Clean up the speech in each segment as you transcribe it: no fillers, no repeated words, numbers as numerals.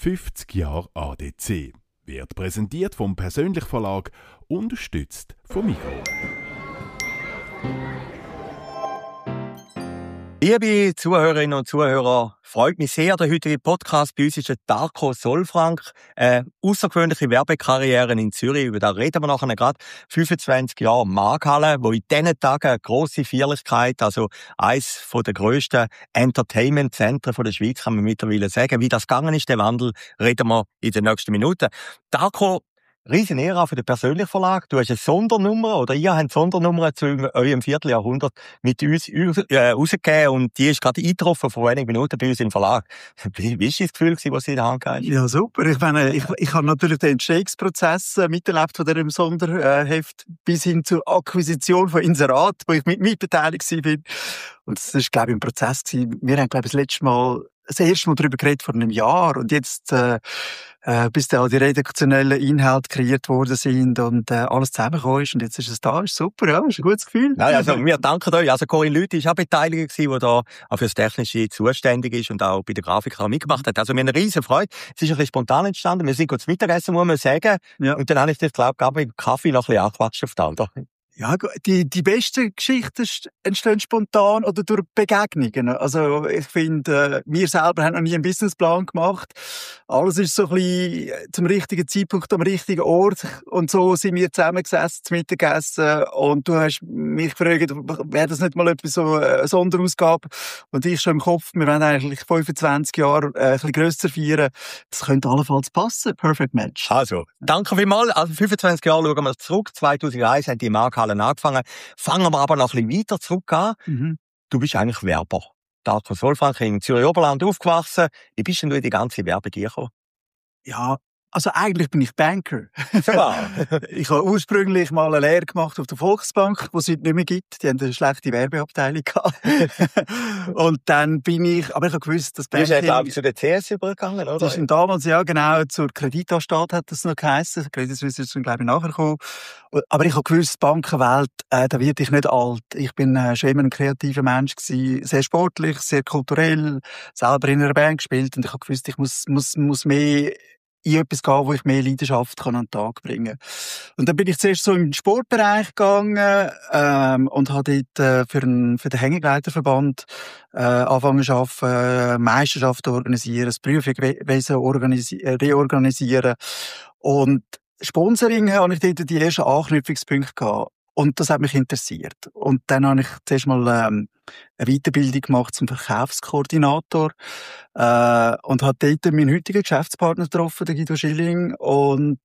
50 Jahre ADC. Wird präsentiert vom Persönlich Verlag, unterstützt vom Migros. Liebe Zuhörerinnen und Zuhörer, freut mich sehr, der heutige Podcast bei uns ist der Darko Solfrank. Außergewöhnliche Werbekarriere in Zürich, über da reden wir nachher gerade. 25 Jahre Markthalle, wo in diesen Tagen eine grosse Feierlichkeit, also eines der grössten Entertainment-Zentren der Schweiz, kann man mittlerweile sagen. Wie das gegangen ist, der Wandel, reden wir in den nächsten Minuten. Darko, riesen Ära für den Persönlichen Verlag. Du hast eine Sondernummer, oder ihr habt eine Sondernummer zu eurem Vierteljahrhundert mit uns rausgegeben und die ist gerade eingetroffen vor wenigen Minuten bei uns im Verlag. Wie war das Gefühl, was Sie in der Hand hatten? Ja, super. Ich meine, ich habe natürlich den Entstehungsprozess miterlebt von diesem Sonderheft bis hin zur Akquisition von Inserat, wo ich mitbeteiligt war. Und das war, glaube ich, ein Prozess gewesen. Wir haben, glaube ich, das erste Mal darüber geredet vor einem Jahr und jetzt bis da die redaktionellen Inhalte kreiert worden sind und alles zusammengekommen ist und jetzt ist es da, ist super, ja, ist ein gutes Gefühl. Ja, also wir danken euch. Also Corinne Lüthi war auch beteiligt, die da auch für das Technische zuständig ist und auch bei der Grafik mitgemacht hat. Also wir haben eine riesen Freude. Es ist ein bisschen spontan entstanden. Wir sind kurz Mittagessen, muss man sagen. Ja. Und dann habe ich das, glaube ich, mit Kaffee noch ein bisschen angequatscht auf den. Ja, die besten Geschichten entstehen spontan oder durch Begegnungen. Also, ich finde, wir selber haben noch nie einen Businessplan gemacht. Alles ist so ein bisschen zum richtigen Zeitpunkt am richtigen Ort. Und so sind wir zusammengesessen, zum Mittagessen. Und du hast mich gefragt, wäre das nicht mal etwas so eine Sonderausgabe? Und ich schon im Kopf, wir wollen eigentlich 25 Jahre ein bisschen grösser feiern. Das könnte allenfalls passen. Perfect Match. Also, danke vielmals. Also, 25 Jahre schauen wir zurück. 2001 haben die Markthalle angefangen. Fangen wir aber noch ein bisschen weiter zurück an. Mhm. Du bist eigentlich Werber. Darko Solfrank, in Zürich-Oberland aufgewachsen. Wie bist denn du in die ganze Werbung gekommen? Ja, also eigentlich bin ich Banker. Ja. Ich habe ursprünglich mal eine Lehre gemacht auf der Volksbank, die es heute nicht mehr gibt. Die haben eine schlechte Werbeabteilung gehabt. Und dann aber ich habe gewusst, dass Banking... Du bist ja, glaube ich, zu der CS übergegangen, oder? Das ist damals, ja, genau, zur Kreditanstalt hat das noch geheissen. Credit Suisse ist dann, glaube ich, nachher gekommen. Aber ich habe gewusst, die Bankenwelt, da werde ich nicht alt. Ich bin schon immer ein kreativer Mensch gewesen, sehr sportlich, sehr kulturell, selber in einer Band gespielt und ich habe gewusst, ich muss mehr in etwas gehen, wo ich mehr Leidenschaft an den Tag bringen kann. Und dann bin ich zuerst so im Sportbereich gegangen und habe dort für den Hängegleiterverband angefangen zu arbeiten, Meisterschaften organisieren, das Prüfungswesen reorganisieren. Und Sponsoring habe ich dort die ersten Anknüpfungspunkte gehabt. Und das hat mich interessiert. Und dann habe ich zuerst mal eine Weiterbildung gemacht zum Verkaufskoordinator und habe dort meinen heutigen Geschäftspartner getroffen, den Guido Schilling. Und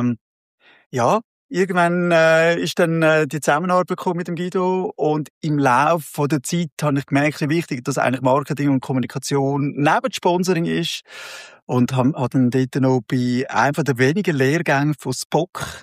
ja, irgendwann ist dann die Zusammenarbeit gekommen mit dem Guido. Und im Laufe der Zeit habe ich gemerkt, wie wichtig das eigentlich Marketing und Kommunikation neben Sponsoring ist. Und habe dann dort noch bei einem der wenigen Lehrgänge von Spock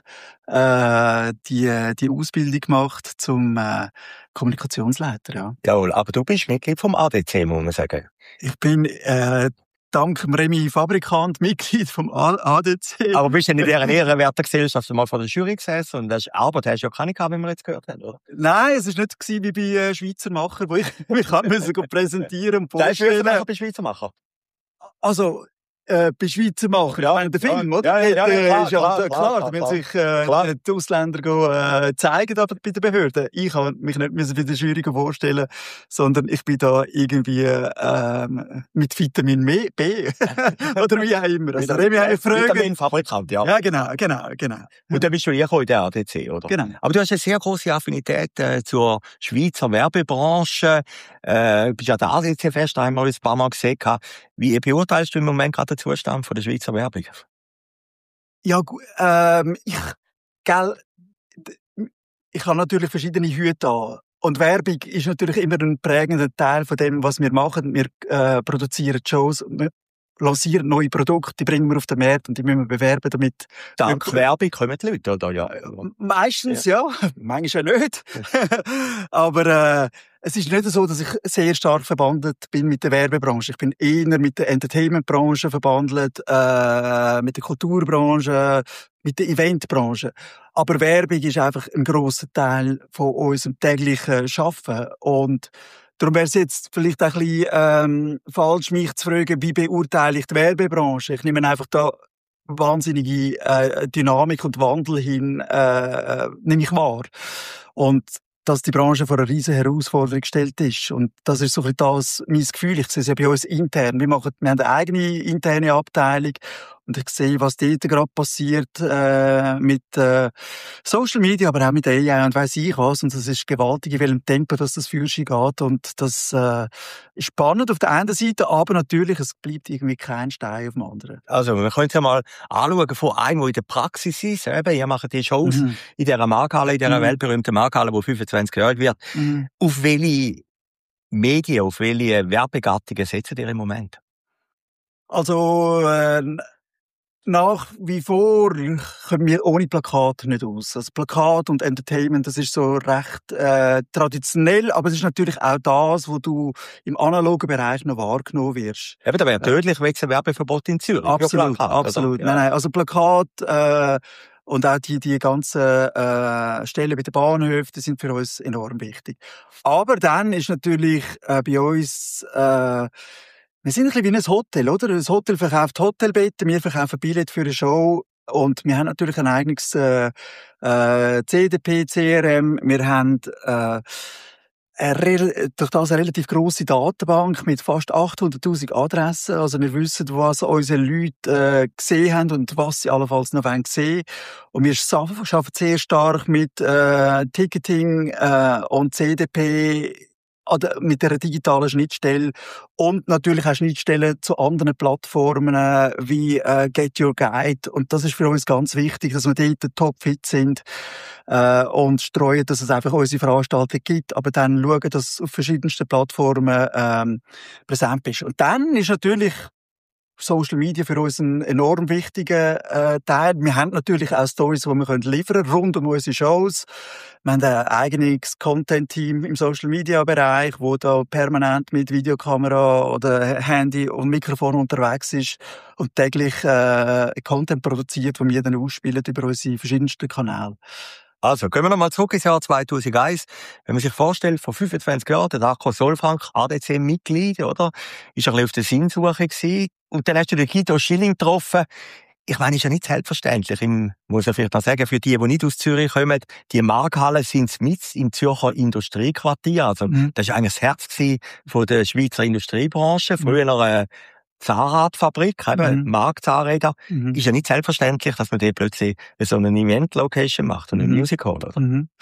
die Ausbildung gemacht zum Kommunikationsleiter. Ja. Jawohl, aber du bist Mitglied vom ADC, muss man sagen. Ich bin dank dem Remy Fabrikant Mitglied vom ADC. Aber bist du nicht in dieser ehrenwerten Gesellschaft mal vor der Jury gesessen und hast ja keine gehabt, wie wir jetzt gehört haben, oder? Nein, es war nicht wie bei Schweizer Macher, wo ich mich präsentieren und vorstellen. Da ist bei Schweizer Macher. Also, bei Schweizer Macher, ja, der Film, oder? Ja, klar. Da will sich die Ausländer zeigen aber bei den Behörden. Ich habe mich nicht bei der Jury vorstellen, sondern ich bin da irgendwie mit Vitamin B oder wie auch immer. Also, Vitaminfabrikant, ja. Ja, genau. Und dann bist du in der ADC, oder? Genau. Aber du hast eine sehr grosse Affinität zur Schweizer Werbebranche. Bist ja der ADC-Fest einmal ein paar Mal gesehen. Wie beurteilst du im Moment gerade den Zustand von der Schweizer Werbung? Ja, ich habe natürlich verschiedene Hüte an. Und Werbung ist natürlich immer ein prägender Teil von dem, was wir machen. Wir produzieren Shows, wir lancieren neue Produkte, die bringen wir auf den Markt und die müssen wir bewerben damit. Dank Werbung kommen die Leute, oder? Ja. Meistens, ja. Manchmal auch nicht. Aber es ist nicht so, dass ich sehr stark verbandelt bin mit der Werbebranche. Ich bin eher mit der Entertainmentbranche verbandelt, mit der Kulturbranche, mit der Eventbranche. Aber Werbung ist einfach ein grosser Teil von unserem täglichen Arbeiten. Und Darum wäre es jetzt vielleicht ein bisschen falsch, mich zu fragen, wie beurteile ich die Werbebranche. Ich nehme einfach da wahnsinnige Dynamik und Wandel hin, nehme ich wahr. Und dass die Branche vor eine riesige Herausforderung gestellt ist. Und das ist so ein bisschen das mein Gefühl. Ich sehe es ja bei uns intern. Wir haben eine eigene interne Abteilung. Und ich sehe, was dort gerade passiert mit Social Media, aber auch mit AI und weiss ich was. Und das ist gewaltig, in welchem Tempo das für sich geht. Und das ist spannend auf der einen Seite, aber natürlich, es bleibt irgendwie kein Stein auf dem anderen. Also, wir können es ja mal anschauen von einem, der in der Praxis ist. Eben, ihr macht die Shows in dieser Markthalle, in dieser weltberühmten Markthalle, die 25 Jahre alt wird. Auf welche Medien, auf welche Werbegattungen setzt ihr im Moment? Also, nach wie vor kommen wir ohne Plakat nicht aus. Also Plakat und Entertainment, das ist so recht traditionell, aber es ist natürlich auch das, wo du im analogen Bereich noch wahrgenommen wirst. Eben, da wäre tödlich wegen ein Werbeverbot in Zürich. Absolut, Plakat, absolut. Ja. Nein, also Plakat und auch die ganzen Stellen bei den Bahnhöfen, die sind für uns enorm wichtig. Aber dann ist natürlich bei uns wir sind ein bisschen wie ein Hotel, oder? Ein Hotel verkauft Hotelbetten, wir verkaufen Billett für eine Show und wir haben natürlich ein eigenes CDP, CRM, wir haben durch das eine relativ grosse Datenbank mit fast 800'000 Adressen. Also wir wissen, was unsere Leute gesehen haben und was sie allenfalls noch sehen wollen. Und wir arbeiten sehr stark mit Ticketing und CDP oder mit der digitalen Schnittstelle und natürlich auch Schnittstellen zu anderen Plattformen wie Get Your Guide. Und das ist für uns ganz wichtig, dass wir dort topfit sind und streuen, dass es einfach unsere Veranstaltung gibt, aber dann schauen, dass es auf verschiedensten Plattformen präsent ist. Und dann ist natürlich Social Media für uns ein enorm wichtiger Teil. Wir haben natürlich auch Stories, die wir liefern können, rund um unsere Shows. Wir haben ein eigenes Content-Team im Social Media Bereich, wo da permanent mit Videokamera oder Handy und Mikrofon unterwegs ist und täglich Content produziert, den wir dann ausspielen über unsere verschiedensten Kanäle. Also, gehen wir nochmal zurück ins Jahr 2001. Wenn man sich vorstellt, vor 25 Jahren, der Darko Solfrank, ADC-Mitglied, oder? Ist ein bisschen auf der Sinnsuche gewesen. Und dann hast du den Guido Schilling getroffen. Ich meine, ist ja nicht selbstverständlich. Muss ich vielleicht noch sagen, für die nicht aus Zürich kommen, die Markthallen sind mit im Zürcher Industriequartier. Also, das war eigentlich das Herz von der Schweizer Industriebranche. Früher Zahnradfabrik, Marktzahnräder. Ist ja nicht selbstverständlich, dass man dort plötzlich so eine Event-Location macht und ein Music Hall, oder?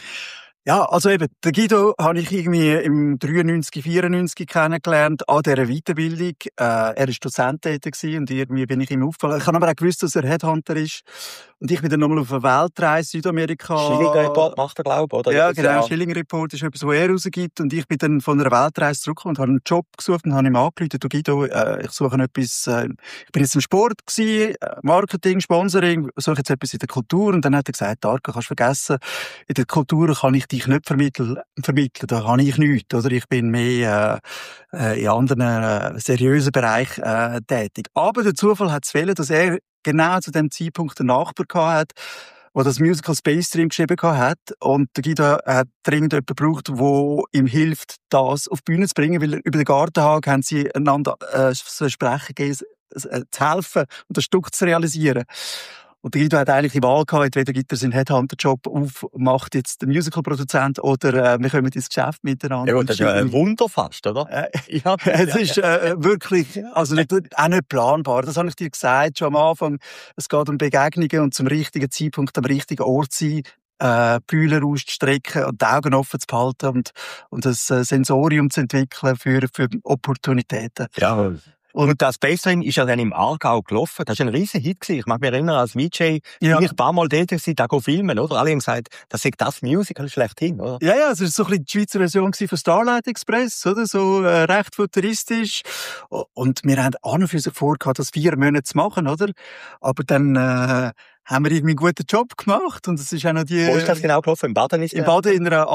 Ja, also eben, der Guido habe ich irgendwie im 93, 94 kennengelernt, an dieser Weiterbildung. Er war Dozent gewesen und irgendwie bin ich ihm aufgefallen. Ich habe aber auch gewusst, dass er Headhunter ist. Und ich bin dann nochmal auf eine Weltreise Südamerika. Schilling-Report macht er, glaube ich, oder? Ja, genau. Schilling-Report ist etwas, was er rausgibt. Und ich bin dann von einer Weltreise zurückgekommen und habe einen Job gesucht und habe ihm angerufen, du Guido, ich suche etwas, ich bin jetzt im Sport gewesen, Marketing, Sponsoring, suche jetzt etwas in der Kultur. Und dann hat er gesagt, Darko, kannst du vergessen, in der Kultur kann ich dich nicht vermitteln, da kann ich nichts, oder? Ich bin mehr in anderen seriösen Bereichen tätig. Aber der Zufall hat es wollen, dass er genau zu dem Zeitpunkt einen Nachbar gehabt hat, der das Musical Space Dream geschrieben hat. Und der Guido hat dringend jemanden gebraucht, der ihm hilft, das auf die Bühne zu bringen, weil über den Gartenhag haben sie einander Versprechen gegeben, zu helfen und das Stück zu realisieren. Und der Guido hat eigentlich die Wahl gehabt, entweder gibt er seinen Headhunter-Job auf, macht jetzt den Musical-Produzent oder wir kommen ins Geschäft miteinander. Ja gut, das ist ja ein Wunder fast, oder? Ja, es ist wirklich, also auch nicht planbar. Das habe ich dir gesagt schon am Anfang. Es geht um Begegnungen und zum richtigen Zeitpunkt am richtigen Ort sein, Bühler auszustrecken und die Augen offen zu behalten und ein Sensorium zu entwickeln für Opportunitäten. Ja. Und das Space Dream ist ja dann im Aargau gelaufen. Das war ein riesen Hit gewesen. Ich mag mich erinnern, als VJ, bin ich ein paar Mal dort gewesen, da filmen, oder? Alle haben gesagt, das ist das Musical schlechthin, oder? Ja, es war so ein bisschen die Schweizer Version von Starlight Express, oder? So, recht futuristisch. Und wir haben an und für sich vorgehabt, das 4 Monate zu machen, oder? Aber dann, haben wir irgendwie einen guten Job gemacht und es ist auch noch die... Wo ist das genau gelaufen? Im Baden ist Im Baden in einer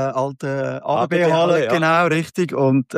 alten ABB-Halle, ja. Genau, richtig. Und,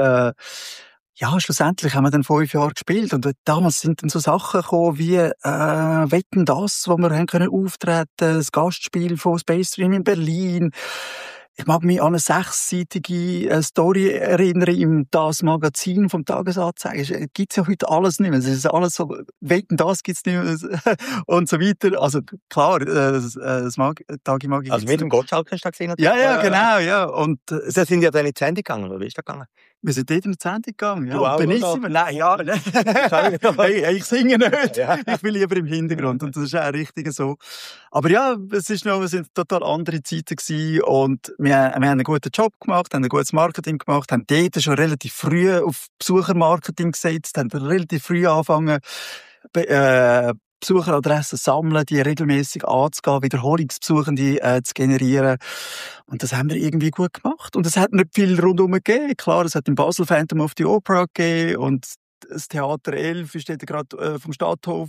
ja, schlussendlich haben wir dann 5 Jahre gespielt und damals sind dann so Sachen gekommen wie Wetten, das, wo wir haben können auftreten, das Gastspiel von Space Dream in Berlin. Ich mag mich an eine 6-seitige Story erinnern im Das Magazin vom Tagesanzeiger. Es gibt's ja heute alles nicht mehr. Es ist alles so, wetten, das gibt's nicht mehr und so weiter. Also klar, Tagi Magi. Also mit dem Gottschalk hast du gesehen? Ja, genau, ja. Und Sie sind ja dann in die Sendung gegangen, oder wie ist das gegangen? wir sind dort in die Sendung gegangen. Ja. Du auch, Benissimo. Nein, ja. Hey, ich singe nicht. Ja. Ich bin lieber im Hintergrund. Und das ist auch richtig so. Aber ja, es sind total andere Zeiten gewesen. Und wir haben einen guten Job gemacht, haben ein gutes Marketing gemacht, haben dort schon relativ früh auf Besuchermarketing gesetzt, haben relativ früh angefangen, Besucheradressen sammeln, die regelmäßig anzugehen, Wiederholungsbesuchende zu generieren. Und das haben wir irgendwie gut gemacht. Und es hat nicht viel rundherum gegeben. Klar, es hat in Basel Phantom of the Opera gegeben und das Theater 11 ist dort gerade vom Stadthof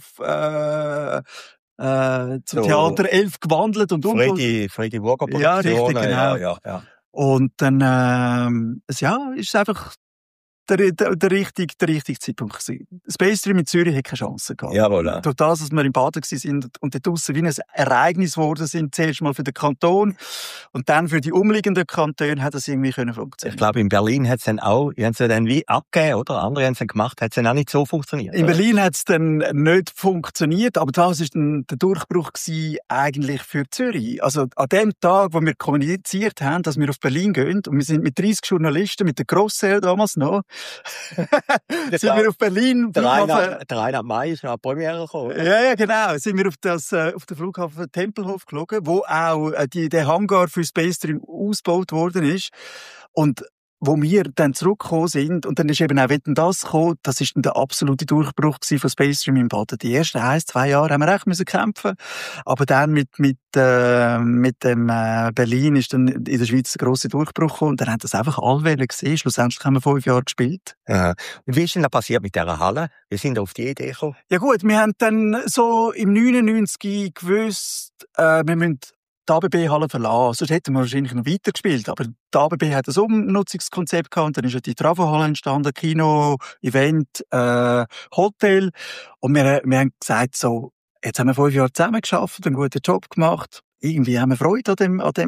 zum Theater 11 gewandelt und Freddy Burger Produktion. Ja, richtig, genau. Ja. Und dann ist es einfach der richtige Zeitpunkt gewesen. Space Dream in Zürich hat keine Chance gehabt. Jawohl. Durch das, dass wir im Baden sind und dort draussen wie ein Ereignis geworden sind, zuerst mal für den Kanton und dann für die umliegenden Kantone, hat das irgendwie funktionieren. Ich glaube, in Berlin hat es dann auch, die haben es dann wie abgegeben, oder? Andere haben es dann gemacht, hat es dann auch nicht so funktioniert. In Berlin hat es dann nicht funktioniert, aber das war dann der Durchbruch gewesen, eigentlich für Zürich. Also an dem Tag, wo wir kommuniziert haben, dass wir auf Berlin gehen, und wir sind mit 30 Journalisten, mit der Grosser damals noch, sind wir auf Berlin. Der Rainer May ist noch eine Premiere gekommen. Ja, genau. Sind wir auf den Flughafen Tempelhof geflogen, wo auch der Hangar für Space Dream ausgebaut worden ist. Und wo wir dann zurückgekommen sind, und dann ist eben auch «Wetten, das» gekommen, das ist dann der absolute Durchbruch von Space Dream im Baden. Die ersten 1-2 Jahre haben wir echt müssen kämpfen, aber dann mit dem Berlin ist dann in der Schweiz ein grosser Durchbruch gekommen, und dann haben das einfach alle gesehen. Schlussendlich haben wir 5 Jahre gespielt. Aha. Und wie ist denn das passiert mit dieser Halle? Wir sind auf die Idee gekommen. Ja gut, wir haben dann so im 99 gewusst, wir müssen die ABB-Halle verlassen. Sonst hätten wir wahrscheinlich noch weitergespielt. Aber die ABB hat ein Umnutzungskonzept gehabt. Und dann ist ja die Travo-Halle entstanden. Kino, Event, Hotel. Und wir haben gesagt, so, jetzt haben wir 5 Jahre zusammen geschafft, einen guten Job gemacht. Irgendwie haben wir Freude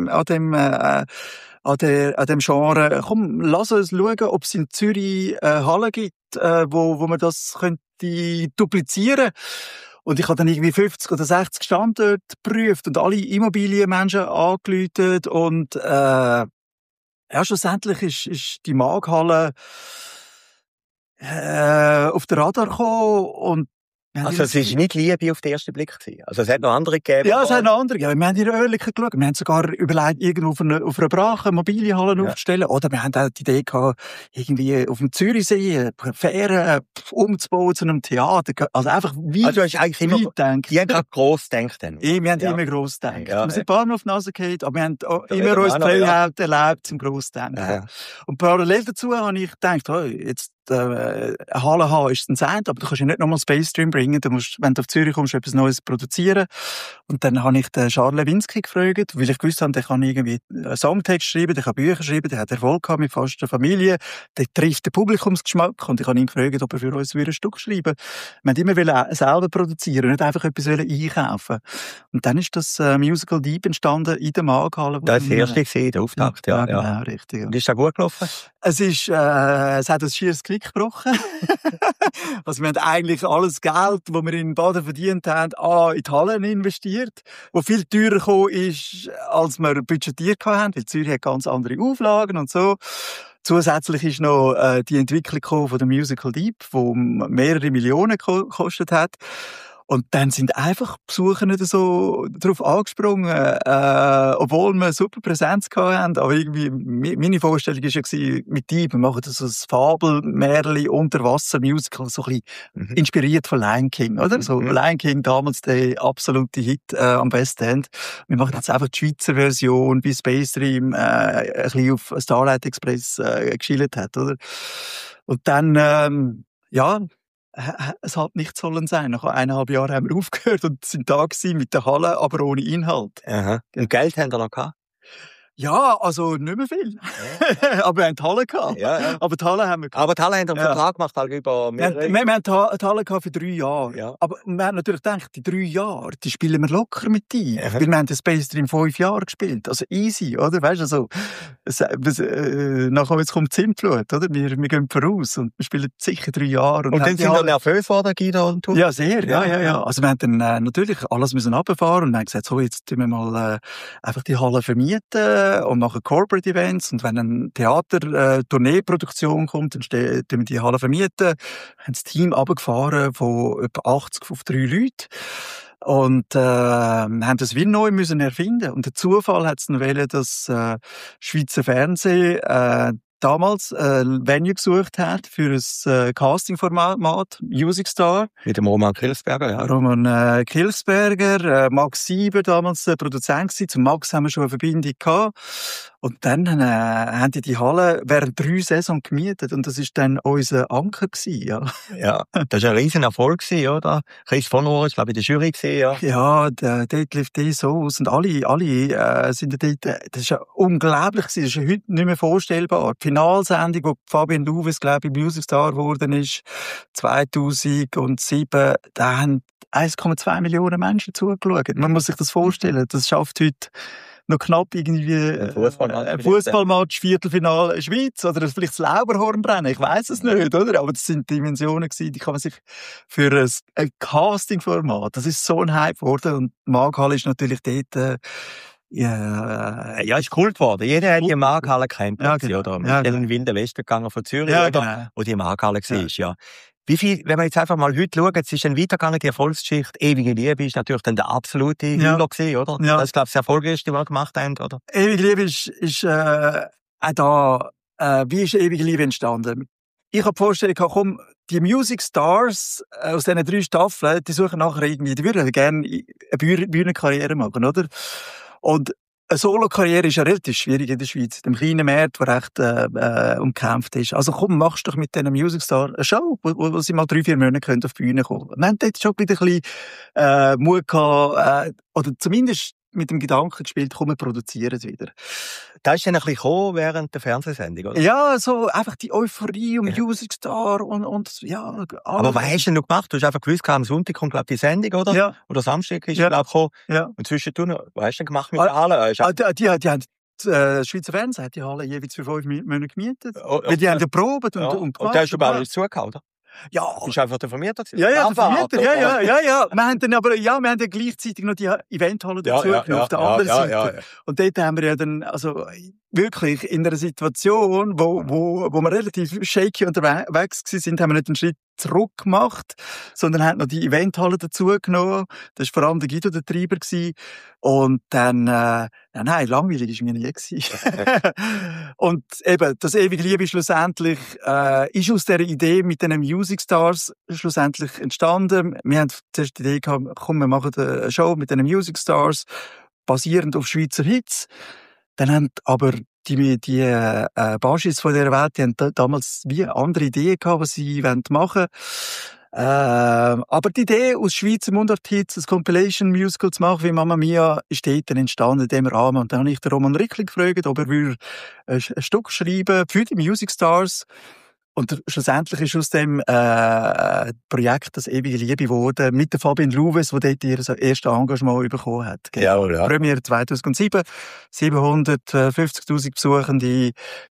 an dem Genre. Komm, lass uns schauen, ob es in Zürich Halle gibt, wo man das könnte duplizieren. Und ich habe dann irgendwie 50 oder 60 Standorte geprüft und alle Immobilienmenschen angerufen. Und schlussendlich ist die Maghalle auf den Radar gekommen. Und also es war nicht Liebe auf den ersten Blick gewesen. Also es hat noch andere gegeben. Ja, es hat noch andere gegeben. Wir haben in der Örtlichen geschaut. Wir haben sogar überlegt, irgendwo auf einer Brache Immobilienhalle aufzustellen. Oder wir haben auch die Idee gehabt, irgendwie auf dem Zürichsee Fähren umzubauen zu einem Theater. Also einfach weit, also hast eigentlich immer gedacht. Die haben gerade gross gedacht. Wir haben immer gross gedacht. Ja, wir sind ein paar Mal auf die Nase gefallen, aber wir haben immer uns die Freiheit erlebt, zum gross denken. Ja. Und parallel dazu habe ich gedacht, jetzt eine Halle haben ist ein Sein, aber du kannst ja nicht nochmal Space Dream bringen. Du musst, wenn du auf Zürich kommst, etwas Neues produzieren. Und dann habe ich den Charles Lewinsky gefragt, weil ich gewusst habe, der kann irgendwie einen Songtext schreiben, der kann Bücher schreiben, der hat Erfolg gehabt mit fast der Familie, der trifft den Publikumsgeschmack. Und ich habe ihn gefragt, ob er für uns ein Stück schreiben würde. Wir wollten immer selber produzieren, nicht einfach etwas einkaufen. Und dann ist das Musical Deep entstanden in der Maghalle. Das war das erste, der Auftakt, ja. Genau, richtig. Ja. Und ist das gut gelaufen? Es hat ein schieres Klick gebrochen. Also wir haben eigentlich alles Geld, das wir in Baden verdient haben, in die Hallen investiert, wo viel teurer gekommen ist, als wir budgetiert haben, weil Zürich hat ganz andere Auflagen und so. Zusätzlich ist noch die Entwicklung von der Musical Deep, die mehrere Millionen gekostet hat. Und dann sind einfach Besucher nicht so drauf angesprungen, obwohl wir super Präsenz hatten. Aber irgendwie, meine Vorstellung war ja mit dir, wir machen das als Fabel-Märchen Unterwasser-Musical, so ein bisschen inspiriert von Lion King, oder? So Lion King, damals der absolute Hit am West End. Wir machen jetzt einfach die Schweizer Version, wie Space Dream ein bisschen auf Starlight Express geschielt hat, oder? Und dann, es hat nicht sollen sein. Nach 1,5 Jahren haben wir aufgehört und sind da gewesen mit der Halle, aber ohne Inhalt. Aha. Und Geld haben wir noch gehabt? Ja, also nicht mehr viel. Ja. Aber wir haben die Halle gehabt. Ja. Aber die Halle haben wir gehabt. Aber die Halle haben einen Vertrag gemacht, halt über mehrere... Wir haben die Halle gehabt für 3 Jahre. Ja. Aber wir haben natürlich gedacht, die 3 Jahre, die spielen wir locker mit ein. Ja. Weil wir haben den Space Dream 5 Jahre gespielt. Also easy, oder? Weißt du, also, nachher jetzt kommt die Zimtflut, oder? Wir gehen voraus und wir spielen sicher 3 Jahre. Und dann sind wir nervös geworden, Guido und du? Ja, sehr, ja. Also wir haben dann natürlich alles müssen runterfahren und wir haben gesagt, so, jetzt tun wir mal einfach die Halle vermieten und machen Corporate Events. Und wenn eine Theater-Tourneeproduktion kommt, dann tun wir die Halle vermieten. Haben das Team runtergefahren von etwa 80 auf 3 Leute. Und haben das wie neu müssen erfinden. Und der Zufall hat es noch wollen, dass Schweizer Fernsehen damals Venue gesucht hat für ein Casting-Format, Music Star. Mit dem Roman Kilsberger, ja. Roman Kilsberger, Max Sieber, damals Produzent gewesen. Zum Max haben wir schon eine Verbindung gehabt. Und dann haben die Halle während 3 Saisons gemietet. Und das ist dann unser Anker gewesen, ja. Ja, das war ein riesen Erfolg gewesen, oder? Chris von Ohr ist, glaube ich, in der Jury gewesen, ja. Ja, dort lief die so aus. Und alle sind dort, das ist ja unglaublich gewesen. Das ist ja heute nicht mehr vorstellbar. Die Finalsendung, wo Fabian Louwes, glaube ich, Music Star geworden ist, 2007, da haben 1,2 Millionen Menschen zugeschaut. Man muss sich das vorstellen. Das schafft heute noch knapp irgendwie ein Fußballmatch, Viertelfinale Schweiz oder vielleicht das Lauberhornbrennen. Ich weiss es nicht, oder? Aber das sind Dimensionen gewesen, die kann man sich für ein Casting-Format, das ist so ein Hype geworden und Markhalle ist natürlich dort ja, ist Kult geworden. Jeder hat die Markhalle gekannt, ja, genau. oder? Ja, In den Wilden Westen gegangen von Zürich, ja, oder? genau. Wo die Markhalle war, ja. Wie viel, wenn wir jetzt einfach mal heute schauen, es ist dann weitergegangen, die Erfolgsgeschichte, Ewige Liebe ist natürlich dann der absolute Hüller gewesen, oder? Ja. Das ist, glaube ich, das Erfolgreichste, was wir gemacht haben, oder? Ewige Liebe ist auch da, wie ist Ewige Liebe entstanden? Ich habe die Vorstellung gehabt, komm, die Music Stars aus diesen 3 Staffeln, die suchen nachher irgendwie, die würden gerne eine Bühnenkarriere machen, oder? Und eine Solo-Karriere ist ja relativ schwierig in der Schweiz, in dem kleinen Markt, der recht umkämpft ist. Also komm, machst doch mit diesen Music Stars eine Show, wo sie mal 3-4 Monate auf die Bühne kommen können. Wir haben dort schon wieder ein bisschen Mut gehabt, oder zumindest mit dem Gedanken gespielt, komm, wir produzieren es wieder. Da ist dann ein bisschen gekommen während der Fernsehsendung, oder? Ja, so einfach die Euphorie um Music Star und ja. Aber was hast du denn noch gemacht? Du hast einfach gewusst, am Sonntag kommt, glaube ich, die Sendung, oder? Ja. Oder Samstag ist, Ja. glaube ich, gekommen. Ja. Und zwischendurch, was hast du denn gemacht mit der Halle? Die haben Schweizer Fernsehen hat die Halle jeweils für 5 Monate gemietet. Oh, Weil die haben geprobt und und gemacht. da hast du gar nicht zugehört, oder? Ja. Du bist einfach der Vermieter gewesen. Ja, der Anfahrt, Vermieter, oder? ja. Wir haben dann aber, wir haben dann gleichzeitig noch die Eventhalle dazu genommen, auf der anderen Seite. Ja. Und dort haben wir ja dann, also, wirklich in einer Situation, wo wir relativ shaky unterwegs sind, haben wir nicht einen Schritt zurück gemacht, sondern haben noch die Eventhalle dazu genommen. Das war vor allem der Guido der Treiber gewesen. Und dann, nein, langweilig war mir nie gewesen. Und eben, das ewige Liebe schlussendlich, ist aus dieser Idee mit den Music Stars schlussendlich entstanden. Wir haben zuerst die Idee gehabt, komm, wir machen eine Show mit den Music Stars, basierend auf Schweizer Hits. Dann haben aber die Baschis von dieser Welt, die haben damals wie andere Ideen gehabt, was sie machen wollen. Aber die Idee, aus Schweizer Mundart-Hits ein Compilation-Musical zu machen, wie Mamma Mia, ist dort dann entstanden, in dem Rahmen. Und dann habe ich den Roman Rickli gefragt, ob er ein Stück schreiben für die Music Stars. Und schlussendlich ist aus dem Projekt das ewige Liebe geworden, mit der Fabian Louwes, die dort ihr erstes Engagement bekommen hat. Ja. Premiere 2007, 750'000 Besuchende,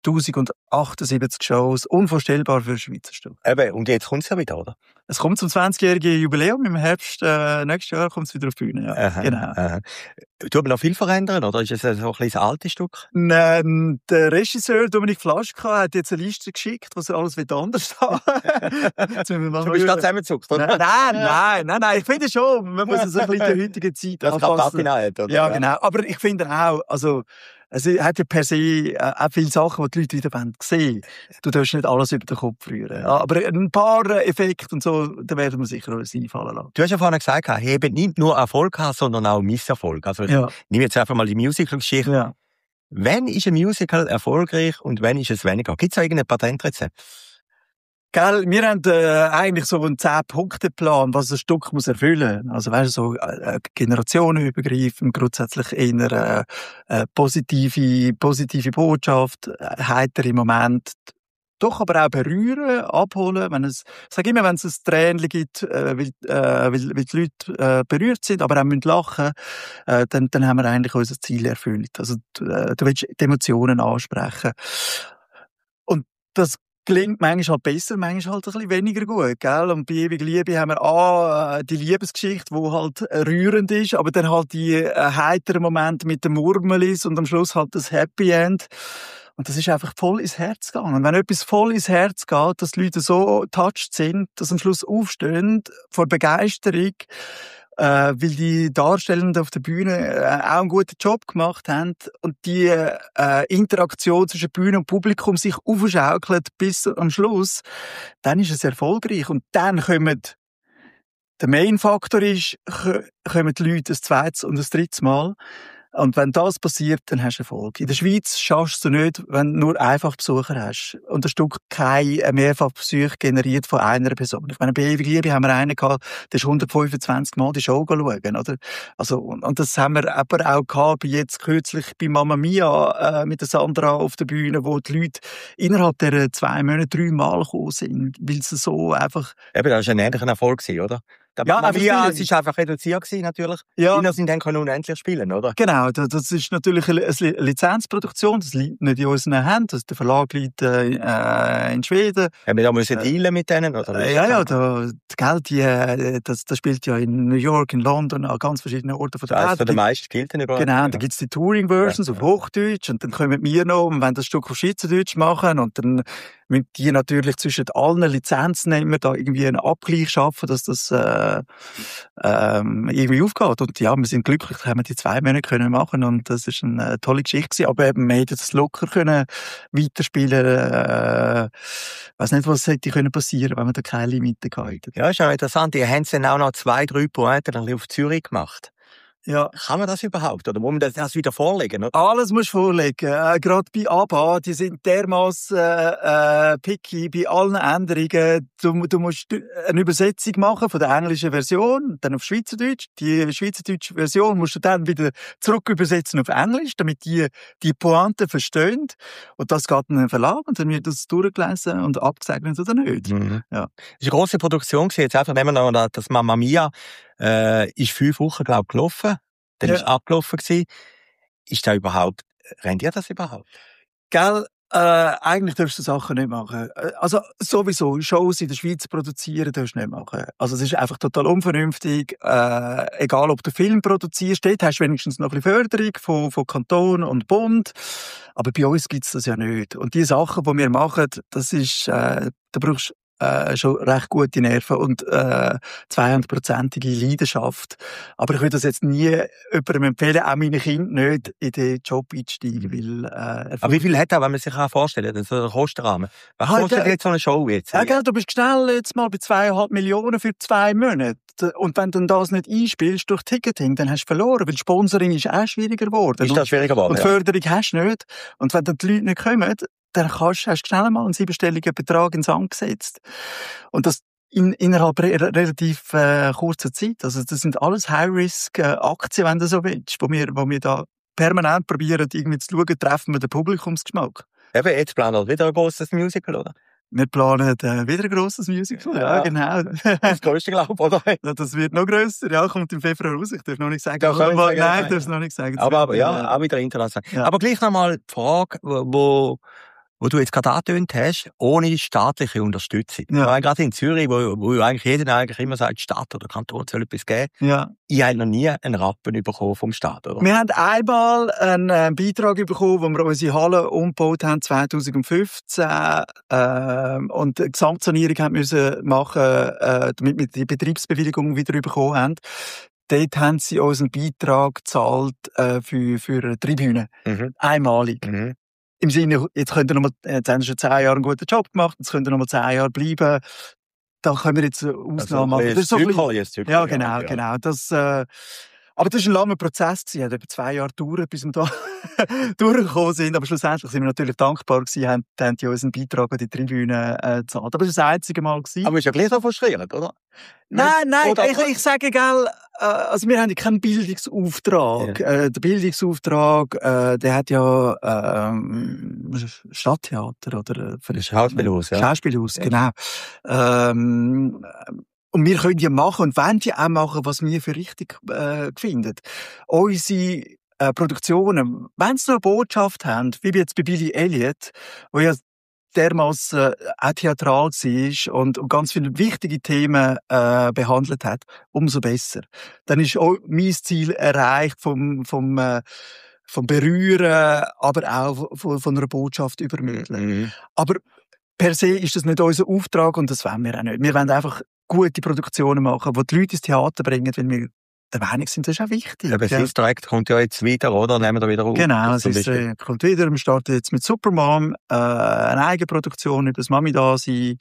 1078 Shows, unvorstellbar für ein Schweizer Stück. Eben, und jetzt kommt es ja wieder, oder? Es kommt zum 20-jährigen Jubiläum, im Herbst nächstes Jahr kommt es wieder auf die Bühne. Ja. Aha, Genau. Aha. Tut man noch viel verändern, oder ist es so ein kleines altes Stück? Der Regisseur Dominik Flaschka hat jetzt eine Liste geschickt, was er alles anders haben. Du bist gerade zusammengezuckt, oder? Nein. Ich finde schon, man muss es ein bisschen der heutigen Zeit das anpassen. Hat, oder? Ja, genau. Aber ich finde auch, also, es hat ja per se auch viele Sachen, die die Leute wieder sehen wollen. Du darfst nicht alles über den Kopf rühren. Ja, aber ein paar Effekte und so, da werden wir sicher alles einfallen lassen. Du hast ja vorhin gesagt, ihr habt nicht nur Erfolg gehabt, sondern auch Misserfolg. Also, ich nehme jetzt einfach mal die Musical-Geschichte. Ja. Wann ist ein Musical erfolgreich und wann ist es weniger? Gibt es da irgendein Patentrezept? Gell, wir haben eigentlich so einen 10-Punkte-Plan, was ein Stück muss erfüllen. Also weißt du, so generationenübergreifend, grundsätzlich eher positive Botschaft, heitere Moment, doch aber auch berühren, abholen. Ich sage immer, wenn es ein Tränchen gibt, weil die Leute berührt sind, aber auch müssen lachen, dann haben wir eigentlich unser Ziel erfüllt. Also du willst die Emotionen ansprechen. Und das gelingt manchmal halt besser, manchmal halt ein bisschen weniger gut, gell? Und bei Ewig Liebe haben wir die Liebesgeschichte, die halt rührend ist, aber dann halt die heiteren Momente mit den Murmelis und am Schluss halt das Happy End. Und das ist einfach voll ins Herz gegangen. Und wenn etwas voll ins Herz geht, dass die Leute so touched sind, dass am Schluss aufstehen vor Begeisterung, weil die Darstellenden auf der Bühne auch einen guten Job gemacht haben und die Interaktion zwischen Bühne und Publikum sich aufschaukelt bis am Schluss, dann ist es erfolgreich. Und dann der Main-Faktor ist, kommen die Leute ein zweites und ein drittes Mal. Und wenn das passiert, dann hast du Erfolg. In der Schweiz schaffst du nicht, wenn du nur einfach Besucher hast. Und das Stück kein Mehrfachbesuch generiert von einer Person. Ich meine, bei Ewig Liebe haben wir einen gehabt, der ist 125 Mal die Show schauen, oder? Also, und das haben wir aber auch gehabt, jetzt kürzlich bei Mamma Mia, mit der Sandra auf der Bühne, wo die Leute innerhalb der 2 Monate 3 Mal gekommen sind, weil sie so einfach... Eben, das war ein ähnlicher Erfolg, oder? Ja, es war einfach reduziert gewesen, natürlich. Ja. Kinder sind dann unendlich spielen, oder? Genau, das ist natürlich eine Lizenzproduktion, das liegt nicht in unseren Händen, der Verlag liegt in Schweden. Haben wir da müssen dealen mit denen, oder? Ja, das spielt ja in New York, in London, an ganz verschiedenen Orten von der Welt. Das ist der meisten gilt dann überall. Genau, da gibt's die Touring-Versions auf Hochdeutsch und dann kommen wir noch und wollen das Stück auf Schweizerdeutsch machen und dann müssen die natürlich zwischen allen Lizenznehmern da irgendwie einen Abgleich schaffen, dass das irgendwie aufgeht. Und ja, wir sind glücklich, haben wir die 2 Monate können machen und das ist eine tolle Geschichte gewesen. Aber eben, wir hätten das locker können weiterspielen. Weiß nicht, was hätte können passieren, wenn wir da keine Limite gehabt hätten. Ja, ist auch interessant. Ihr habt dann auch noch 2-3 Pointen auf Zürich gemacht. Ja. Kann man das überhaupt? Oder muss man das wieder vorlegen? Oder? Alles musst du vorlegen. Gerade bei ABBA, die sind dermassen picky bei allen Änderungen. Du musst eine Übersetzung machen von der englischen Version, dann auf Schweizerdeutsch. Die schweizerdeutsche Version musst du dann wieder zurück übersetzen auf Englisch, damit die Pointe verstehen. Und das geht in den Verlag und dann wird das durchgelesen und abgesegnet oder nicht. Mhm. Ja. Das ist eine grosse Produktion gewesen. Jetzt einfach nehmen wir noch das Mamma Mia. Ist 5 Wochen, glaube ich, gelaufen. Dann ist abgelaufen gewesen. Ist da überhaupt, rennt das überhaupt? Gell, eigentlich darfst du Sachen nicht machen. Also, sowieso, Shows in der Schweiz produzieren darfst du nicht machen. Also, es ist einfach total unvernünftig. Egal, ob du Film produzierst, dort hast du wenigstens noch ein bisschen Förderung von Kanton und Bund. Aber bei uns gibt's das ja nicht. Und die Sachen, die wir machen, das ist, da brauchst schon recht gute Nerven und 200%ige Leidenschaft. Aber ich würde das jetzt nie jemandem empfehlen, auch meinen Kindern nicht in den Job einsteigen, weil aber wie viel hat er, wenn man sich vorstellen kann, so ein Kostenrahmen? Was kostet jetzt so eine Show jetzt? Ja, gell, du bist schnell jetzt mal bei 2,5 Millionen für 2 Monate. Und wenn du das nicht einspielst durch Ticketing, dann hast du verloren, weil Sponsoring ist auch schwieriger geworden. Ist das schwieriger geworden? Und Förderung hast du nicht. Und wenn dann die Leute nicht kommen, dann hast du schnell mal einen 7-stelligen Betrag ins Sand gesetzt. Und das innerhalb relativ kurzer Zeit. Also das sind alles High-Risk-Aktien, wenn du so willst, wo wir da permanent probieren, irgendwie zu schauen, treffen wir den Publikumsgeschmack. Eben, jetzt planen wir wieder ein grosses Musical, oder? Wir planen wieder ein grosses Musical, ja genau. Das grösste, glaube ich, oder? Ja, das wird noch grösser, ja, kommt im Februar raus. Ich darf noch nicht sagen. Nein, ich darf es noch nicht sagen. Aber ja, auch wieder international. Ja. Aber gleich nochmal die Frage, wo du jetzt gerade angetönt hast, ohne staatliche Unterstützung. Ja. Gerade in Zürich, wo eigentlich jeder immer sagt, Stadt oder Kanton soll etwas geben. Ja. Ich habe noch nie einen Rappen bekommen vom Staat, oder? Wir haben einmal einen Beitrag bekommen, wo wir unsere Halle umgebaut haben, 2015, und eine Gesamtsanierung haben müssen machen, damit wir die Betriebsbewilligung wieder bekommen haben. Dort haben sie uns einen Beitrag gezahlt, für eine Tribüne. Mhm. Einmalig. Mhm. Im Sinne, jetzt haben sie schon 10 Jahre einen guten Job gemacht, jetzt könnt ihr noch mal 10 Jahre bleiben. Da können wir jetzt eine Ausnahme machen. Das ist so ein bisschen ja, genau. Das, Aber das war ein langer Prozess. Es hat über 2 Jahre gedauert, bis wir da durchgekommen sind. Aber schlussendlich sind wir natürlich dankbar gewesen, haben die unseren Beitrag an die Tribüne gezahlt. Aber das war das einzige Mal gewesen. Aber ist ja gleich so frustrierend, oder? Nein, Oder ich sage, gell, also wir haben ja keinen Bildungsauftrag. Ja. Der Bildungsauftrag, der hat ja Stadttheater oder Schauspielhaus, ja. Schauspielhaus, Ja. genau. Und wir können ja machen und wollen ja auch machen, was wir für richtig finden. Unsere Produktionen, wenn sie noch eine Botschaft haben, wie jetzt bei Billy Elliot, wo ja dermassen auch theatral war und ganz viele wichtige Themen behandelt hat, umso besser. Dann ist auch mein Ziel erreicht vom Berühren, aber auch von einer Botschaft übermitteln. Mhm. Aber per se ist das nicht unser Auftrag und das wollen wir auch nicht. Wir wollen einfach gute Produktionen machen, die die Leute ins Theater bringen, weil wir der Meinung sind, das ist auch wichtig. Aber das Projekt kommt ja jetzt wieder, oder? Nehmen wir da wieder auf. Genau, es kommt wieder. Wir starten jetzt mit Supermom, eine Eigenproduktion über das Mami-Dasein,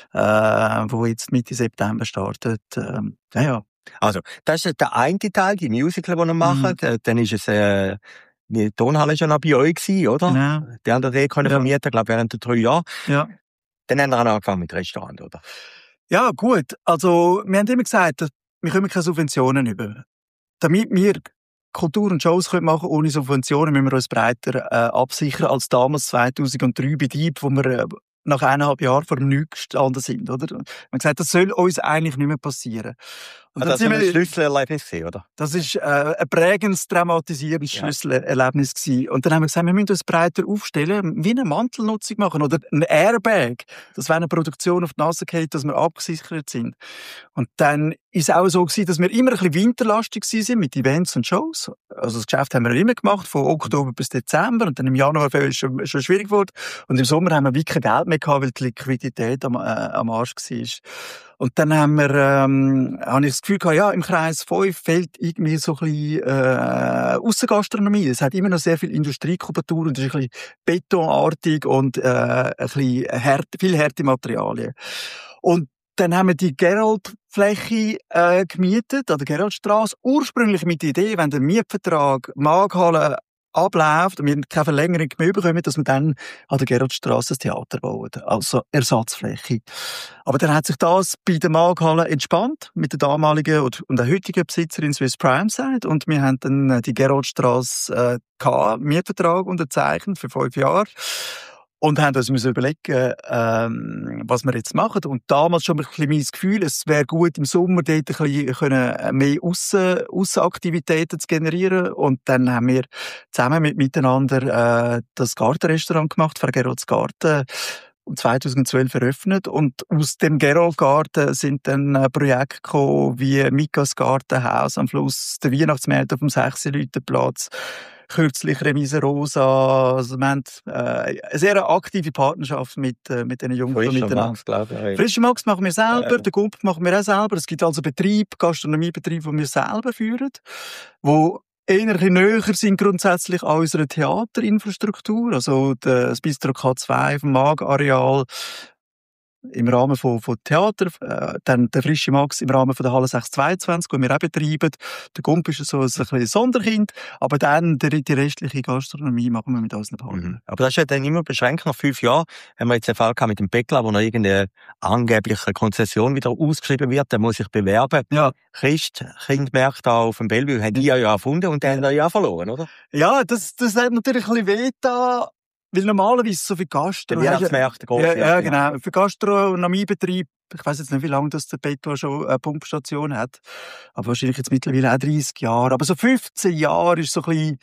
wo jetzt Mitte September startet. Ja. Also, das ist der eine Teil, die Musical, die wir machen. Dann ist es, die Tonhalle schon noch bei euch gewesen, oder? Genau. Die haben den können vermieten, glaube ich, während der 3 Jahre. Ja. Dann haben wir auch angefangen mit Restaurant, oder? Ja, gut. Also, wir haben immer gesagt, wir können keine Subventionen über. Damit wir Kultur und Shows machen können ohne Subventionen, müssen wir uns breiter absichern als damals 2003 bei Dieb, wo wir nach 1,5 Jahren vor dem Nichts gestanden sind, oder? Man hat gesagt, das soll uns eigentlich nicht mehr passieren. Und das war ein Schlüsselerlebnis, oder? Das war ein prägendes, dramatisierendes Schlüsselerlebnis gewesen. Und dann haben wir gesagt, wir müssen uns breiter aufstellen, wie eine Mantelnutzung machen oder ein Airbag. Das wäre eine Produktion auf die Nase gefallen, dass wir abgesichert sind. Und dann ist es auch so gewesen, dass wir immer ein bisschen winterlastig sind mit Events und Shows. Also das Geschäft haben wir immer gemacht, von Oktober bis Dezember. Und dann im Januar ist es schon schwierig geworden. Und im Sommer haben wir wirklich kein Geld mehr gehabt, weil die Liquidität am Arsch war. Und dann habe ich das Gefühl gehabt, ja, im Kreis 5 fehlt irgendwie so ein bisschen Aussengastronomie. Es hat immer noch sehr viel Industriekultur und es ist ein bisschen betonartig und ein bisschen viel harte Materialien. Und dann haben wir die Gerold-Fläche gemietet, an der Geroldstrasse. Ursprünglich mit der Idee, wenn der Mietvertrag Markthalle abläuft und wir keine Verlängerung mehr bekommen, dass wir dann an der Geroldstrasse ein Theater bauen. Also Ersatzfläche. Aber dann hat sich das bei der Markthalle entspannt mit der damaligen und der heutigen Besitzerin Swiss Prime Side und wir haben dann die Geroldstrasse Mietvertrag unterzeichnet für 5 Jahre. Und haben uns überlegen, was wir jetzt machen. Und damals schon ein bisschen mein Gefühl, es wäre gut, im Sommer dort ein bisschen mehr Aussenaktivitäten zu generieren. Und dann haben wir zusammen miteinander das Gartenrestaurant gemacht, Frau Gerolds Garten, 2012 eröffnet. Und aus dem Gerold-Garten sind dann Projekte gekommen, wie Mikas Gartenhaus am Fluss, der Weihnachtsmarkt auf dem 6-Leuten-Platz, kürzlich Remise Rosa. Also wir haben eine sehr aktive Partnerschaft mit diesen Jungen. Frischer Max, glaube ich. Frischer Max machen wir selber, den Gump machen wir auch selber. Es gibt also Gastronomiebetriebe, die wir selber führen, wo eher näher sind grundsätzlich an unserer Theaterinfrastruktur. Also das Bistro K2 auf dem Mag-Areal im Rahmen von Theater, dann der Frische Max im Rahmen von der Halle 622, die wir auch betreiben. Der Gump ist so ein bisschen Sonderkind, aber dann die restliche Gastronomie machen wir mit unseren Partnern. Aber das ist ja dann immer beschränkt. Nach 5 Jahren haben wir jetzt einen Fall gehabt mit dem Bäckler, wo noch irgendeine angebliche Konzession wieder ausgeschrieben wird, der muss sich bewerben. Ja. Kindmärkte auf dem Bellevue haben die ja erfunden und dann haben ja verloren, oder? Ja, das hat natürlich ein bisschen weh da. Weil normalerweise so viel Gastro... Weihnachtsmärkte, ja, genau. Für Gastronomiebetrieb, ich weiss jetzt nicht, wie lange das der Beto schon eine Pumpstation hat, aber wahrscheinlich jetzt mittlerweile auch 30 Jahre. Aber so 15 Jahre ist so ein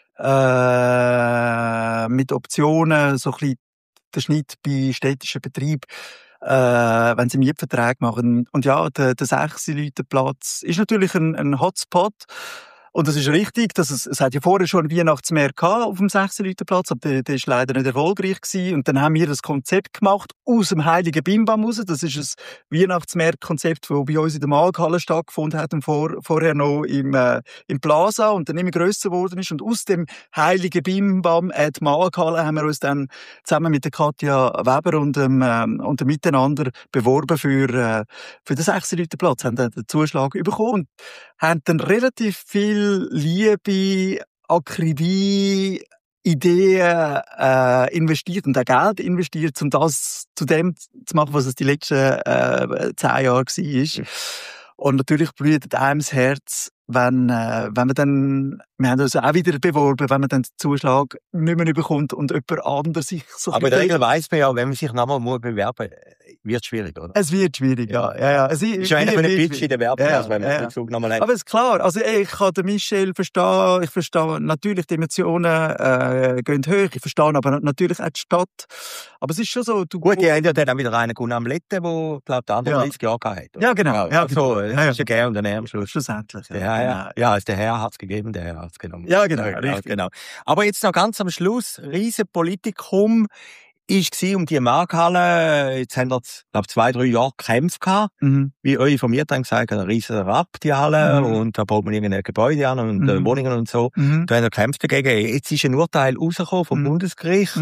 bisschen mit Optionen so ein bisschen der Schnitt bei städtischen Betrieben, wenn sie Mietverträge machen. Und ja, der 6-Leute-Platz ist natürlich ein Hotspot. Und das ist richtig, dass es hat ja vorher schon einen Weihnachtsmarkt gehabt auf dem 6-Leute-Platz, aber der ist leider nicht erfolgreich gewesen. Und dann haben wir das Konzept gemacht aus dem Heiligen Bimbam raus. Das ist ein Weihnachtsmarktkonzept, das bei uns in der Markthalle stattgefunden hat und vorher noch im Plaza und dann immer grösser geworden ist. Und aus dem Heiligen Bimbam die Markthalle haben wir uns dann zusammen mit der Katja Weber und dem Miteinander beworben für den 6-Leute-Platz, haben den Zuschlag bekommen. Und haben dann relativ viel Liebe, Akribie, Ideen investiert und auch Geld investiert, um das zu dem zu machen, was es die letzten 10 Jahre war. Und natürlich blutet einem das Herz, wenn man dann, wir haben uns auch wieder beworben, wenn man dann den Zuschlag nicht mehr bekommt und jemand anderes sich so... Aber in der Regel weiss man ja, wenn man sich nochmal bewerben muss, wird es schwierig, oder? Es wird schwierig, ja. Es ist ja eigentlich ein Pitch in der Werbung, also wenn man den Bezug nochmal hat. Aber es ist klar, also ich kann den Michel verstehen, ich verstehe natürlich, die Emotionen gehen hoch, ich verstehe aber natürlich auch die Stadt. Aber es ist schon so... Gut, die haben ja dann auch wieder einen Gunnar Amlette, der, glaube ich, 30 Jahre gehabt hat. Ja, genau. Ja, also, das ist ja gern und dann am Schluss. Schlussendlich, Ja, also der Herr hat es gegeben, der Herr hat es genommen. Ja, genau, richtig. Genau. Aber jetzt noch ganz am Schluss, Riesenpolitikum war um die Markthalle. Jetzt haben wir, glaube 2-3 Jahre gekämpft gehabt. Wie euch informiert haben gesagt, ein riesen Rapp, die Halle. Und da baut man irgendein Gebäude an und Wohnungen und so. Da haben wir gekämpft dagegen. Jetzt ist ein Urteil rausgekommen vom Bundesgericht,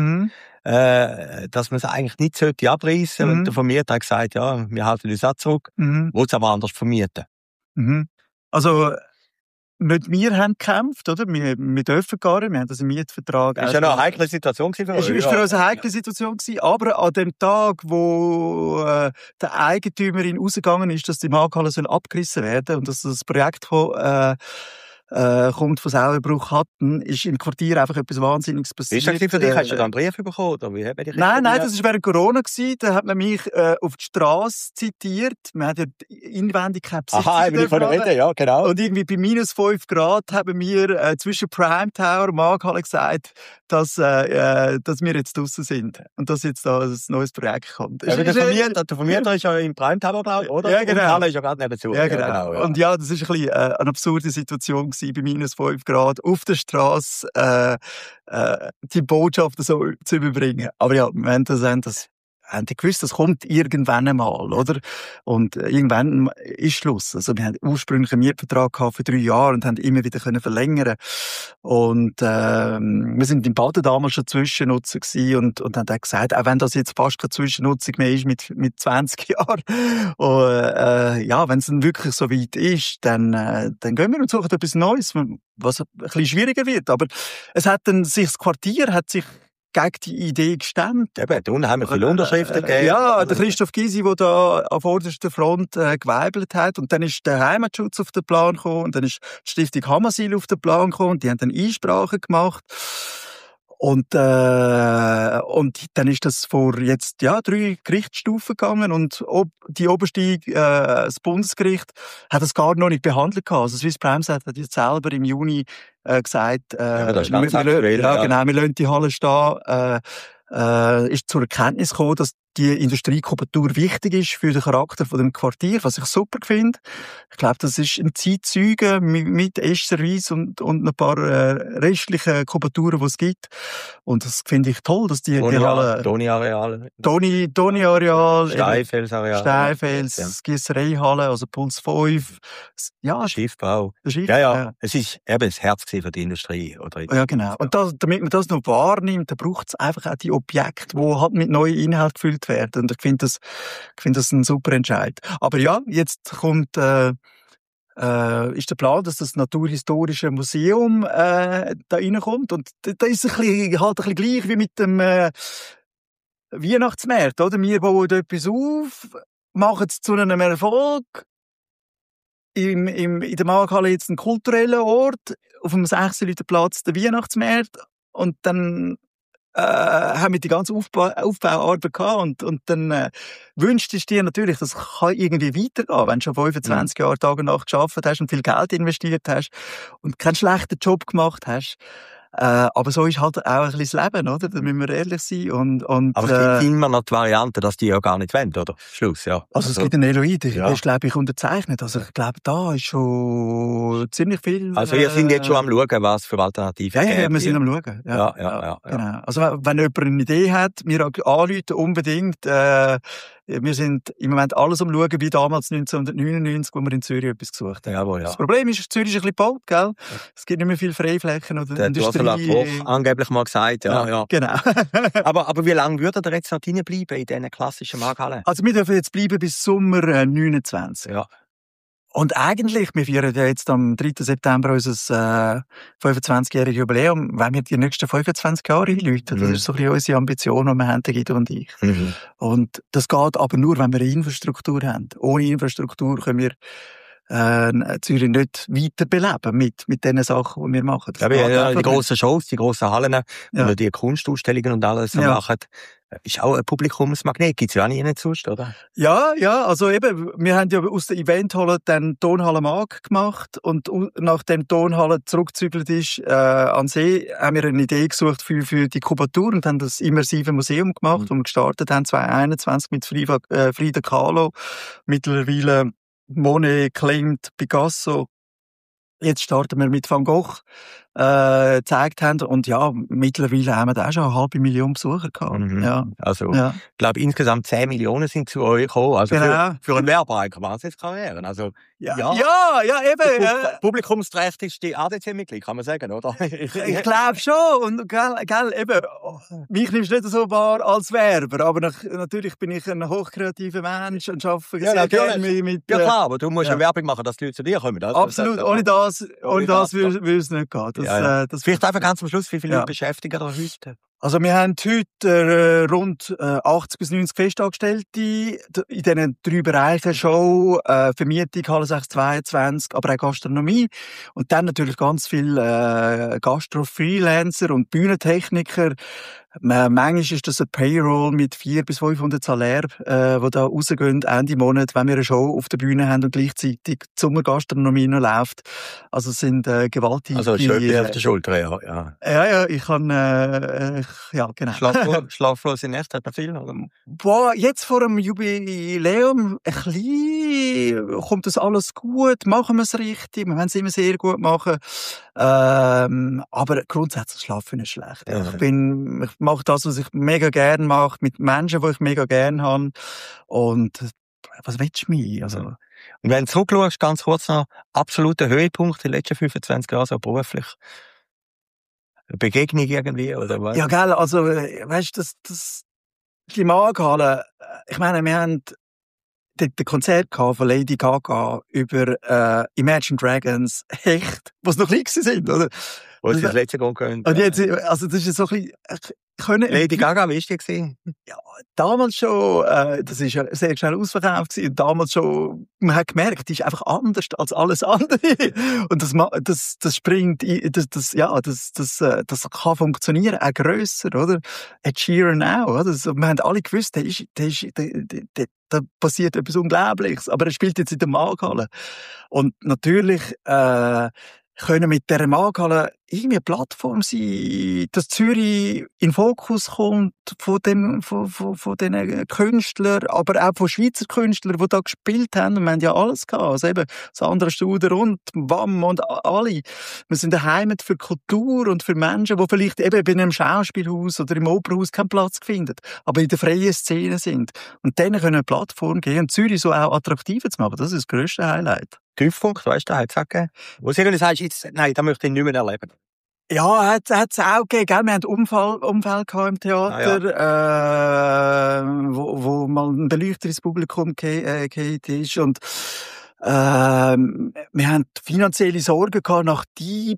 dass man es eigentlich nicht sollte abreißen. Und der Vermieter hat gesagt, ja, wir halten uns auch zurück. Wollen es aber anders vermieten. Also, nicht wir haben gekämpft, oder? Wir dürfen gar nicht, wir haben das im Mietvertrag... Das war ja noch eine heikle Situation für euch. Es war für uns eine heikle Situation gewesen, aber an dem Tag, wo der Eigentümerin rausgegangen ist, dass die Markthalle abgerissen werden und dass das Projekt kommt von Sauerbruch hatten, ist im Quartier einfach etwas Wahnsinniges passiert. Ist das für dich? Hast du da einen Brief bekommen? Oder wie hat man dich nein, das war während Corona gewesen. Da hat man mich auf die Straße zitiert. Man hat ja inwendig keine Besitzer. Aha, ich von der Rede, ja, genau. Und irgendwie bei -5 Grad haben wir zwischen Prime Tower und Markthalle gesagt, dass wir jetzt draussen sind. Und dass jetzt da ein neues Projekt kommt. Ja, der Vermieter ist ja im Prime Tower, glaube ich, oder? Ja, genau. Und die Halle ist ja gerade nebenzu. Ja, genau. Ja. Und ja, das ist ein bisschen eine absurde Situation gewesen, bei -5 Grad auf der Straße die Botschaft so zu überbringen. Aber ja, wir haben haben die gewusst, das kommt irgendwann einmal, oder? Und irgendwann ist Schluss. Also wir hatten ursprünglich einen Mietvertrag gehabt für 3 Jahre und haben immer wieder verlängern. Und wir sind im Baden damals schon Zwischennutzer gewesen und haben dann gesagt, auch wenn das jetzt fast keine Zwischennutzung mehr ist mit 20 Jahren, ja, wenn es dann wirklich so weit ist, dann gehen wir und suchen etwas Neues, was ein bisschen schwieriger wird. Aber das Quartier hat sich gegen die Idee gestemmt. Eben, da unten haben wir viele Unterschriften gegeben. Ja, der Christoph Gysi, der da an vorderster Front geweibelt hat. Und dann ist der Heimatschutz auf den Plan gekommen. Und dann ist die Stiftung Hamasil auf den Plan gekommen. Und die haben dann Einsprachen gemacht. Und dann ist das vor jetzt 3 Gerichtsstufen gegangen und die oberste, das Bundesgericht, hat das gar noch nicht behandelt gehabt. Also Swiss Prime hat jetzt selber im Juni gesagt, das ist ganz aktuell, genau, wir lassen die Halle stehen. Ist zur Erkenntnis gekommen, dass die Industriekultur wichtig ist für den Charakter von dem Quartier, was ich super finde. Ich glaube, das ist ein Zeitzeuge mit Eschservice und ein paar restlichen Kulturen, die es gibt. Und das finde ich toll, dass die Halle... Doni-Areal. Doni-Areal. Steinfels-Areal. Steinfels, ja. Gießereihalle, also Puls 5. Ja. Schiffbau. Ja. Es ist eben das Herz für die Industrie. Oder? Ja, genau. Und damit man das noch wahrnimmt, da braucht es einfach auch die Objekte, die halt mit neuen Inhalten gefüllt werden. Und ich finde das ein super Entscheid. Aber ja, jetzt kommt, ist der Plan, dass das Naturhistorische Museum da reinkommt. Und da ist es halt ein bisschen gleich wie mit dem Weihnachtsmarkt, oder? Wir bauen etwas auf, machen es zu einem Erfolg. In der Markthalle jetzt einen kulturellen Ort, auf dem 6 Platz der Weihnachtsmarkt. Und dann haben wir die ganze Aufbauarbeit gehabt und dann wünscht es dir natürlich, das kann irgendwie weitergehen, wenn du schon 25 Jahre Tag und Nacht gearbeitet hast und viel Geld investiert hast und keinen schlechten Job gemacht hast. Aber so ist halt auch ein bisschen das Leben, oder? Da müssen wir ehrlich sein. Aber es gibt immer noch die Variante, dass die ja gar nicht wollen, oder? Schluss, ja. Also es gibt einen Eloid, der ist, glaube ich, unterzeichnet. Also ich glaube, da ist schon ziemlich viel... Also wir sind jetzt schon am Schauen, was für Alternativen gibt. Ja, wir sind am Schauen. Ja. Genau. Also wenn jemand eine Idee hat, wir anrufen unbedingt. Wir sind im Moment alles am Schauen, wie damals 1999, wo wir in Zürich etwas gesucht haben. Jawohl, ja. Das Problem ist, Zürich ist ein bisschen gebaut, gell? Es gibt nicht mehr viele Freiflächen oder Industrie. Der Ursula Koch angeblich mal gesagt, ja. Genau. aber wie lange würde ihr jetzt noch bleiben in diesen klassischen Markthallen? Also wir dürfen jetzt bleiben bis Sommer 29. Ja. Und eigentlich, wir feiern ja jetzt am 3. September unser 25-jähriges Jubiläum, wenn wir die nächsten 25 Jahre einläuten. Das ist so ein bisschen unsere Ambition, die wir haben, Guido und ich. Und das geht aber nur, wenn wir eine Infrastruktur haben. Ohne Infrastruktur können wir Zürich nicht weiter beleben mit den Sachen, die wir machen. Die grossen Shows, die grossen Hallen, oder die Kunstausstellungen und alles machen, ist auch ein Publikumsmagnet. Gibt's ja auch nicht sonst, oder? Ja, also eben, wir haben ja aus der Eventhalle dann Tonhalle Mag gemacht und nachdem die Tonhalle zurückgezügelt ist an See, haben wir eine Idee gesucht für die Kubatur und haben das immersive Museum gemacht, wo wir gestartet haben 2021 mit Frida Kahlo, mittlerweile Monet, Klimt, Picasso. Jetzt starten wir mit Van Gogh, gezeigt haben. Und ja, mittlerweile haben wir da auch schon 500.000 Besucher gehabt. Ja. Also, ich glaube, insgesamt 10 Millionen sind zu euch gekommen. Also genau. für einen Werbeeigner Wahnsinnskarriere. Also, ja, eben. Publikumsträchtigste ADC-Mitglied, kann man sagen, oder? Ich glaube schon. Und, gell, eben, mich nimmst du nicht so wahr als Werber, aber natürlich bin ich ein hochkreativer Mensch und arbeite sehr gerne mit... Ja klar, aber du musst eine Werbung machen, dass die Leute zu dir kommen. Absolut, ohne das würde es nicht gehen. Das vielleicht einfach ganz am Schluss, wie viele Leute beschäftigen da heute? Also wir haben heute rund 80 bis 90 Festangestellte in diesen 3 Bereichen: Show, Vermietung, Halle 622, aber auch Gastronomie. Und dann natürlich ganz viele Gastro-Freelancer und Bühnentechniker. Manchmal ist das ein Payroll mit 400 bis 500 Salär, die da rausgehen Ende Monat, wenn wir eine Show auf der Bühne haben und gleichzeitig die Sommergastronomie noch läuft. Also es sind gewaltige... Also schon etwas auf der Schulter, ja. Ja, ich kann... ja, genau. Schlaflose Nächte hat man viel, oder? Boah, jetzt vor dem Jubiläum ein bisschen kommt das alles gut, machen wir es richtig, wir wollen es immer sehr gut machen. Aber grundsätzlich schlafen ist schlecht. Ja. Ich mache das, was ich mega gerne mache, mit Menschen, die ich mega gerne habe. Und was willst du mich? Also, und wenn du zurückschaust, ganz kurz noch, absoluter Höhepunkt in den letzten 25 Jahren, so beruflich? Eine Begegnung irgendwie, oder was? Ja, gell, also, weißt du, die Maghalle, ich meine, wir haben den Konzert von Lady Gaga über Imagine Dragons, echt, was noch klein sind, oder? Wo sie das letzte gehen können. Und jetzt, also das ist so ein bisschen... Lady Gaga, wie ist die gewesen? Ja, damals schon, das ist ja sehr schnell ausverkauft gewesen, und damals schon, man hat gemerkt, die ist einfach anders als alles andere. Und das springt, das kann funktionieren, auch grösser, oder? Ed Sheeran auch, oder? Wir haben alle gewusst, da passiert etwas Unglaubliches, aber er spielt jetzt in der Maghalle. Und natürlich, können mit dieser Maghalle irgendwie eine Plattform sein, dass Zürich in den Fokus kommt von diesen Künstlern, aber auch von Schweizer Künstlern, die da gespielt haben. Und wir haben ja alles gehabt. Also eben Sandra Studer und WAM und alle. Wir sind eine Heimat für Kultur und für Menschen, die vielleicht eben bei einem Schauspielhaus oder im Opernhaus keinen Platz finden, aber in der freien Szene sind. Und denen können eine Plattform geben und Zürich so auch attraktiver zu machen. Das ist das grösste Highlight. Tiefpunkt, weißt du, hat es auch gegeben? Wo du irgendwie sagst, jetzt, nein, das möchte ich nicht mehr erleben. Ja, hat es auch gegeben. Wir hatten Unfall im Theater, wo mal ein Beleuchter ins Publikum gefallen ist. Und wir haben finanzielle Sorgen gehabt nach Dieb.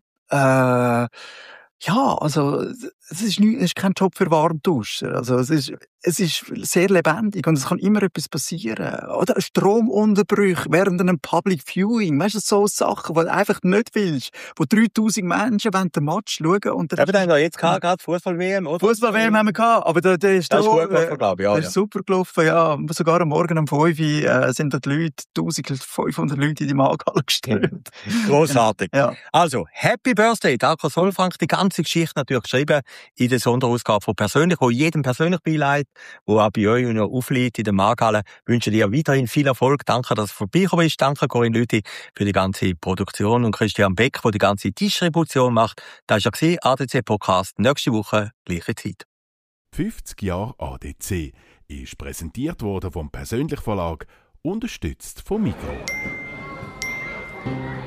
Ja, also es ist kein Job für Warmduscher. Also es ist sehr lebendig und es kann immer etwas passieren. Oder Stromunterbrüche während einem Public Viewing. Weißt du, so Sachen, die du einfach nicht willst. Wo 3000 Menschen den Match schauen. Und wir haben ja jetzt gerade Fußball-WM, oder? Fußball-WM haben wir gehabt, aber der ist gut gelaufen, glaube ich. Ja, der ist super gelaufen, ja. Sogar am Morgen um 5 Uhr sind da die Leute, 1500 Leute in die Maghalle geströmt. Grossartig. Ja. Also, Happy Birthday, Darko Solfrank. Die ganze Geschichte natürlich geschrieben in der Sonderausgabe von «Persönlich», wo jedem persönlich beileitet, wo auch bei euch noch aufliegt in der Maghalle. Ich wünsche dir weiterhin viel Erfolg. Danke, dass du vorbeigekommen bist. Danke, Corinne Lüthi, für die ganze Produktion und Christian Beck, der die ganze Distribution macht. Das war ja ADC Podcast. Nächste Woche, gleiche Zeit. 50 Jahre ADC ist präsentiert worden vom Persönlich Verlag, unterstützt vom Migros.